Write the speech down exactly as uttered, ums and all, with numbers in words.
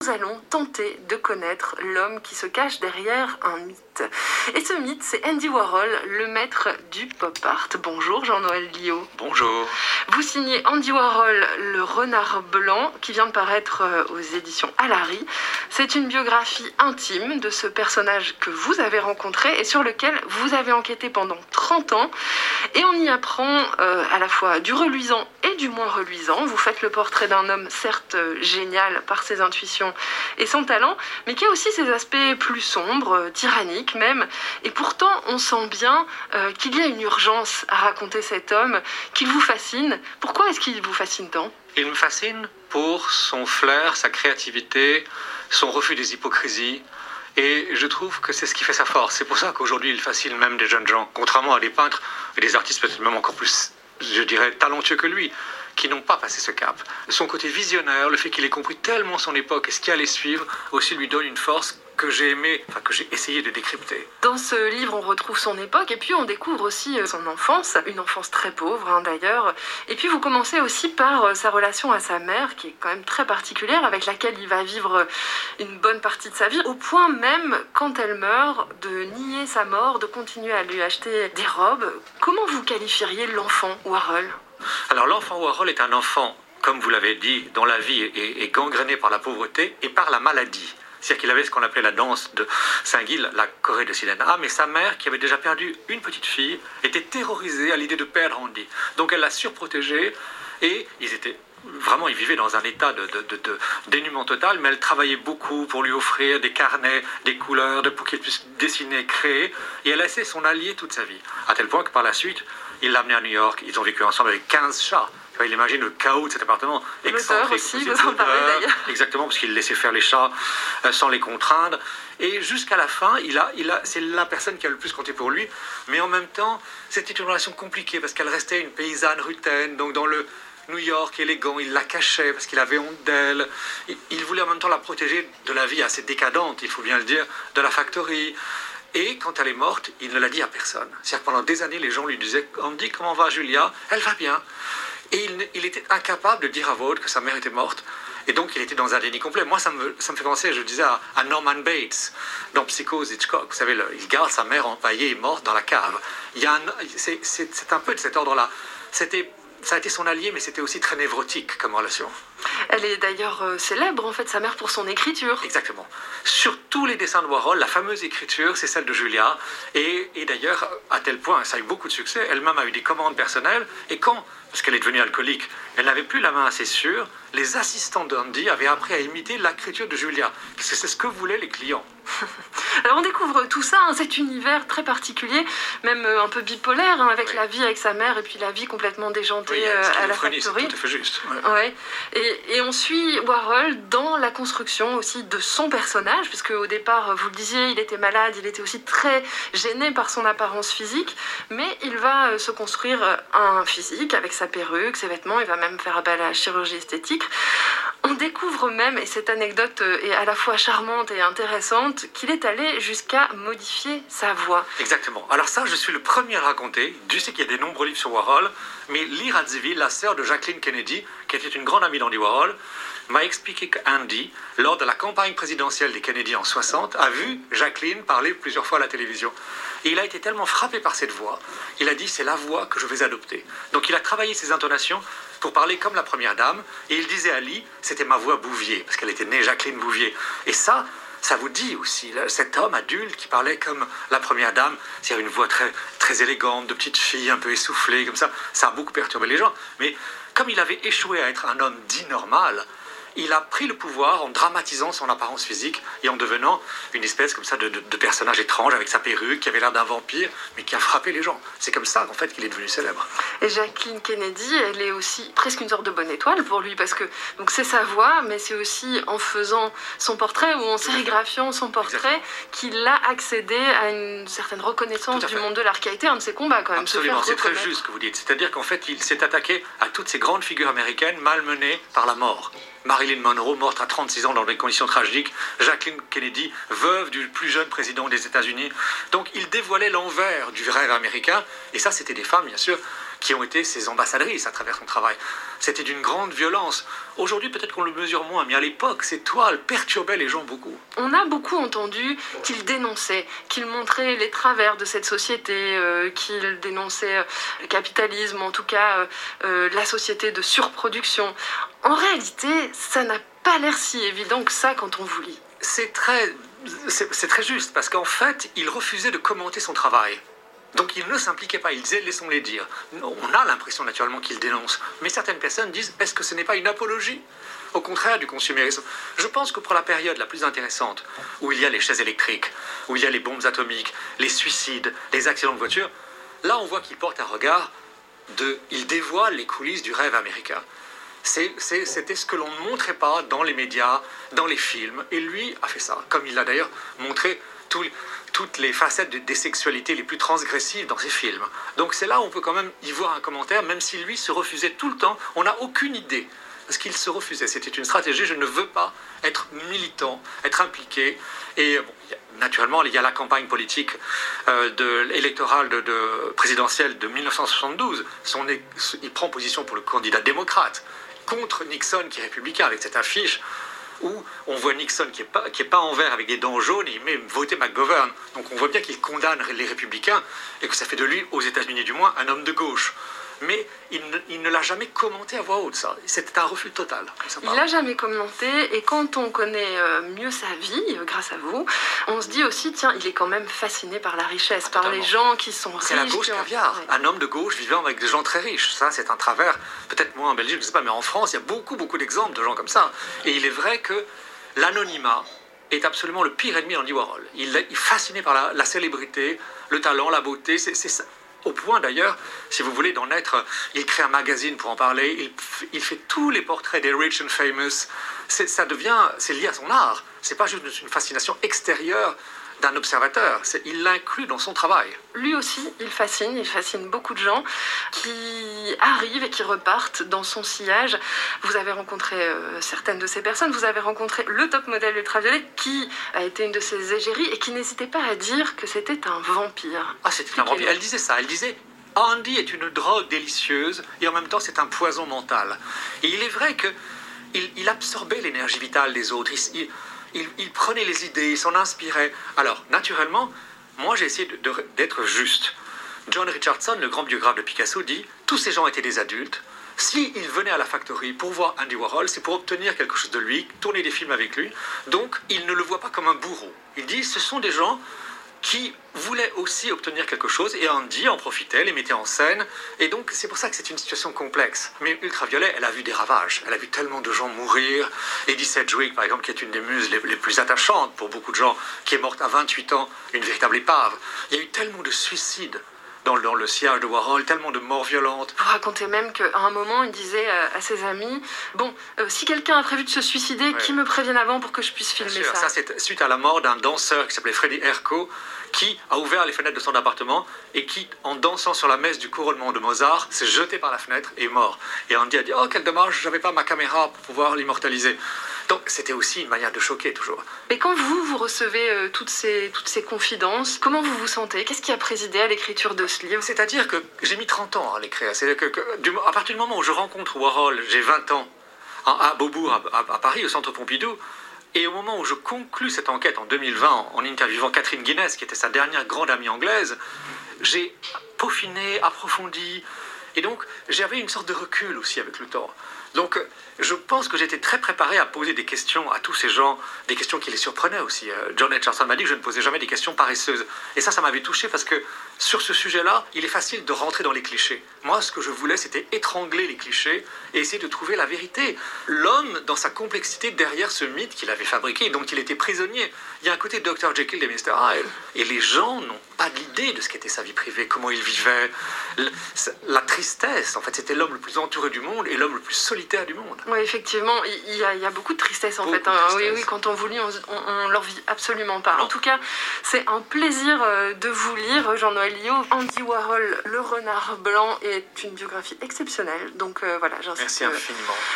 nous allons tenter de connaître l'homme qui se cache derrière un mythe. Et ce mythe, c'est Andy Warhol, le maître du pop art. Bonjour Jean-Noël Liot. Bonjour. Vous signez Andy Warhol, le renard blanc, qui vient de paraître aux éditions Alary. C'est une biographie intime de ce personnage que vous avez rencontré et sur lequel vous avez enquêté pendant trente ans. Et on y apprend euh, à la fois du reluisant et du moins reluisant. Vous faites le portrait d'un homme certes euh, génial par ses intuitions et son talent, mais qui a aussi ses aspects plus sombres, euh, tyranniques même. Et pourtant, on sent bien euh, qu'il y a une urgence à raconter cet homme, qu'il vous fascine. Pourquoi est-ce qu'il vous fascine tant ? Il me fascine pour son flair, sa créativité, son refus des hypocrisies. Et je trouve que c'est ce qui fait sa force. C'est pour ça qu'aujourd'hui, il fascine même des jeunes gens, contrairement à des peintres et des artistes peut-être même encore plus, je dirais, talentueux que lui, qui n'ont pas passé ce cap. Son côté visionnaire, le fait qu'il ait compris tellement son époque et ce qui allait suivre, aussi lui donne une force que j'ai aimé, enfin que j'ai essayé de décrypter. Dans ce livre, on retrouve son époque et puis on découvre aussi son enfance, une enfance très pauvre hein, d'ailleurs. Et puis vous commencez aussi par sa relation à sa mère, qui est quand même très particulière, avec laquelle il va vivre une bonne partie de sa vie, au point même, quand elle meurt, de nier sa mort, de continuer à lui acheter des robes. Comment vous qualifieriez l'enfant Warhol ? Alors l'enfant Warhol est un enfant, comme vous l'avez dit, dont la vie est, est gangrénée par la pauvreté et par la maladie. C'est-à-dire qu'il avait ce qu'on appelait la danse de Saint-Gil, la Corée de Silena. Mais sa mère, qui avait déjà perdu une petite fille, était terrorisée à l'idée de perdre Andy. Donc elle l'a surprotégé et ils étaient... Vraiment, ils vivaient dans un état de, de, de, de dénuement total, mais elle travaillait beaucoup pour lui offrir des carnets, des couleurs, de, pour qu'il puisse dessiner, créer. Et elle a laissé son allié toute sa vie. À tel point que par la suite, il l'a amené à New York. Ils ont vécu ensemble avec quinze chats. Il imagine le chaos de cet appartement. L'odeur aussi, vous en parlez d'ailleurs. Exactement, parce qu'il laissait faire les chats euh, sans les contraindre. Et jusqu'à la fin, il a, il a, c'est la personne qui a le plus compté pour lui. Mais en même temps, c'était une relation compliquée, parce qu'elle restait une paysanne rutaine. Donc dans le New York élégant, il la cachait, parce qu'il avait honte d'elle. Il, il voulait en même temps la protéger de la vie assez décadente, il faut bien le dire, de la factory. Et quand elle est morte, il ne l'a dit à personne. C'est-à-dire que pendant des années, les gens lui disaient « Andy, comment va Julia ? Elle va bien ». Et il, il était incapable de dire à voix haute que sa mère était morte. Et donc, il était dans un déni complet. Moi, ça me, ça me fait penser, je disais, à, à Norman Bates, dans Psychose Hitchcock. Vous savez, le, il garde sa mère empaillée et morte dans la cave. Il y a un, c'est, c'est, c'est un peu de cet ordre-là. C'était, ça a été son allié, mais c'était aussi très névrotique comme relation. Elle est d'ailleurs euh, célèbre, en fait, sa mère, pour son écriture. Exactement. Sur tous les dessins de Warhol, la fameuse écriture, c'est celle de Julia. Et, et d'ailleurs, à tel point, ça a eu beaucoup de succès, elle-même a eu des commandes personnelles. Et quand, parce qu'elle est devenue alcoolique, elle n'avait plus la main assez sûre, les assistants d'Andy avaient appris à imiter l'écriture de Julia. Parce que c'est ce que voulaient les clients. Alors on découvre tout ça, hein, cet univers très particulier, même euh, un peu bipolaire, hein, avec oui. la vie avec sa mère et puis la vie complètement déjantée oui, euh, à la factory. C'est tout à fait juste. Ouais. Ouais. Et, et on suit Warhol dans la construction aussi de son personnage, puisque au départ, vous le disiez, il était malade, il était aussi très gêné par son apparence physique, mais il va euh, se construire un physique avec sa perruque, ses vêtements, il va même faire appel à la chirurgie esthétique. On découvre même, et cette anecdote est à la fois charmante et intéressante, qu'il est allé jusqu'à modifier sa voix. Exactement. Alors ça, je suis le premier à le raconter. Dieu sait qu'il y a des nombreux livres sur Warhol, mais Lee Radziwill, la sœur de Jacqueline Kennedy, qui était une grande amie d'Andy Warhol, m'a expliqué qu'Andy, lors de la campagne présidentielle des Kennedy en soixante, a vu Jacqueline parler plusieurs fois à la télévision. Et il a été tellement frappé par cette voix, il a dit « c'est la voix que je vais adopter ». Donc il a travaillé ses intonations pour parler comme la première dame, et il disait à Lee « c'était ma voix Bouvier », parce qu'elle était née Jacqueline Bouvier. Et ça, ça vous dit aussi, là, cet homme adulte qui parlait comme la première dame, c'est-à-dire une voix très, très élégante, de petite fille, un peu essoufflée, comme ça, ça a beaucoup perturbé les gens. Mais comme il avait échoué à être un homme dit normal, il a pris le pouvoir en dramatisant son apparence physique et en devenant une espèce comme ça de, de, de personnage étrange avec sa perruque qui avait l'air d'un vampire mais qui a frappé les gens. C'est comme ça en fait qu'il est devenu célèbre. Et Jacqueline Kennedy, elle est aussi presque une sorte de bonne étoile pour lui parce que donc c'est sa voix, mais c'est aussi en faisant son portrait ou en sérigraphiant son portrait qu'il a accédé à une certaine reconnaissance du monde de l'art qui a été un de ses combats quand même. Absolument, c'est très juste ce que vous dites. C'est-à-dire qu'en fait il s'est attaqué à toutes ces grandes figures américaines malmenées par la mort. Marilyn Monroe, morte à trente-six ans dans des conditions tragiques. Jacqueline Kennedy, veuve du plus jeune président des États-Unis. Donc, il dévoilait l'envers du rêve américain. Et ça, c'était des femmes, bien sûr, qui ont été ses ambassadrices à travers son travail. C'était d'une grande violence. Aujourd'hui, peut-être qu'on le mesure moins, mais à l'époque, ces toiles perturbaient les gens beaucoup. On a beaucoup entendu qu'il dénonçait, qu'il montrait les travers de cette société, euh, qu'il dénonçait euh, le capitalisme, en tout cas euh, euh, la société de surproduction. En réalité, ça n'a pas l'air si évident que ça quand on vous lit. C'est très, c'est, c'est très juste, parce qu'en fait, il refusait de commenter son travail. Donc il ne s'impliquait pas, il disait « laissons-les dire ». On a l'impression naturellement qu'il dénonce, mais certaines personnes disent « est-ce que ce n'est pas une apologie ?» Au contraire du consumérisme. Je pense que pour la période la plus intéressante, où il y a les chaises électriques, où il y a les bombes atomiques, les suicides, les accidents de voiture, là on voit qu'il porte un regard de... il dévoile les coulisses du rêve américain. C'est, c'est, c'était ce que l'on ne montrait pas dans les médias, dans les films, et lui a fait ça, comme il l'a d'ailleurs montré tout, toutes les facettes de, des sexualités les plus transgressives dans ses films. Donc c'est là où on peut quand même y voir un commentaire, même si lui se refusait tout le temps, on n'a aucune idée, parce qu'il se refusait, c'était une stratégie, je ne veux pas être militant, être impliqué, et bon, naturellement il y a la campagne politique euh, de, électorale de, de, présidentielle de mille neuf cent soixante-douze, Son, il prend position pour le candidat démocrate, contre Nixon qui est républicain, avec cette affiche où on voit Nixon qui est, pas, qui est peint en vert avec des dents jaunes et il met « voter McGovern ». Donc on voit bien qu'il condamne les républicains et que ça fait de lui, aux États-Unis du moins, un homme de gauche. Mais il ne, il ne l'a jamais commenté à voix haute, ça. C'était un refus total. Il ne l'a jamais commenté, et quand on connaît mieux sa vie, grâce à vous, on se dit aussi, tiens, il est quand même fasciné par la richesse, ah, par les gens qui sont riches. C'est la gauche caviar. Ouais. Un homme de gauche vivant avec des gens très riches. Ça, c'est un travers, peut-être moins en Belgique, je ne sais pas, mais en France, il y a beaucoup, beaucoup d'exemples de gens comme ça. Et il est vrai que l'anonymat est absolument le pire ennemi d'Andy Warhol. Il est fasciné par la, la célébrité, le talent, la beauté, c'est ça. Au point d'ailleurs, si vous voulez, d'en être, il crée un magazine pour en parler, il, il fait tous les portraits des rich and famous, c'est, ça devient, c'est lié à son art, c'est pas juste une fascination extérieure d'un observateur, c'est, il l'inclut dans son travail. Lui aussi, il fascine, il fascine beaucoup de gens qui arrivent et qui repartent dans son sillage. Vous avez rencontré euh, certaines de ces personnes, vous avez rencontré le top modèle ultraviolet qui a été une de ses égéries et qui n'hésitait pas à dire que c'était un vampire. Ah, c'était un vampire, elle disait ça, elle disait « Andy est une drogue délicieuse et en même temps c'est un poison mental ». Et il est vrai que il, il absorbait l'énergie vitale des autres, il, il, Il, il prenait les idées, il s'en inspirait. Alors, naturellement, moi j'ai essayé de, de, d'être juste. John Richardson, le grand biographe de Picasso, dit « Tous ces gens étaient des adultes. S'ils venaient à la Factory pour voir Andy Warhol, c'est pour obtenir quelque chose de lui, tourner des films avec lui. Donc, ils ne le voient pas comme un bourreau. » Il dit « Ce sont des gens qui voulaient aussi obtenir quelque chose, et Andy en profitait, les mettait en scène, et donc c'est pour ça que c'est une situation complexe. Mais Ultraviolet, elle a vu des ravages, elle a vu tellement de gens mourir. Eddie Sedgwick, par exemple, qui est une des muses les, les plus attachantes pour beaucoup de gens, qui est morte à vingt-huit ans, une véritable épave. Il y a eu tellement de suicides dans le, dans le sillage de Warhol, tellement de morts violentes. Vous racontez même qu'à un moment, il disait à ses amis, bon, euh, si quelqu'un a prévu de se suicider, ouais. Qu'il me prévienne avant pour que je puisse filmer ça. Ça, c'est suite à la mort d'un danseur qui s'appelait Freddie Herco, qui a ouvert les fenêtres de son appartement et qui, en dansant sur la messe du couronnement de Mozart, s'est jeté par la fenêtre et est mort. Et Andy a dit « Oh, quel dommage, j'avais pas ma caméra pour pouvoir l'immortaliser ». Donc, c'était aussi une manière de choquer, toujours. Mais quand vous, vous recevez euh, toutes, ces, toutes ces confidences, comment vous vous sentez? Qu'est-ce qui a présidé à l'écriture de ce livre? C'est-à-dire que j'ai mis trente ans à l'écrire. C'est-à-dire que, que du, à partir du moment où je rencontre Warhol, j'ai vingt ans, à, à Beaubourg, à, à, à Paris, au Centre Pompidou, et au moment où je conclus cette enquête en deux mille vingt, en, en interviewant Catherine Guinness, qui était sa dernière grande amie anglaise, j'ai peaufiné, approfondi, et donc j'avais une sorte de recul aussi avec le temps. Donc je pense que j'étais très préparé à poser des questions à tous ces gens, des questions qui les surprenaient aussi. John Richardson m'a dit que je ne posais jamais des questions paresseuses. Et ça, ça m'avait touché parce que sur ce sujet-là, il est facile de rentrer dans les clichés. Moi, ce que je voulais, c'était étrangler les clichés et essayer de trouver la vérité. L'homme, dans sa complexité, derrière ce mythe qu'il avait fabriqué, dont il était prisonnier. Il y a un côté docteur Jekyll et mister Hyde. Et les gens n'ont pas d'idée de ce qu'était sa vie privée, comment il vivait. La tristesse, en fait, c'était l'homme le plus entouré du monde et l'homme le plus solitaire du monde. Oui, effectivement, il y, a, il y a beaucoup de tristesse en beaucoup fait. Hein. Tristesse. Oui, oui, quand on vous lit, on, on, on leur vit absolument pas. Non. En tout cas, c'est un plaisir de vous lire, Jean-Noël Liot. Andy Warhol, Le Renard Blanc est une biographie exceptionnelle. Donc euh, voilà, j'insiste. Merci infiniment.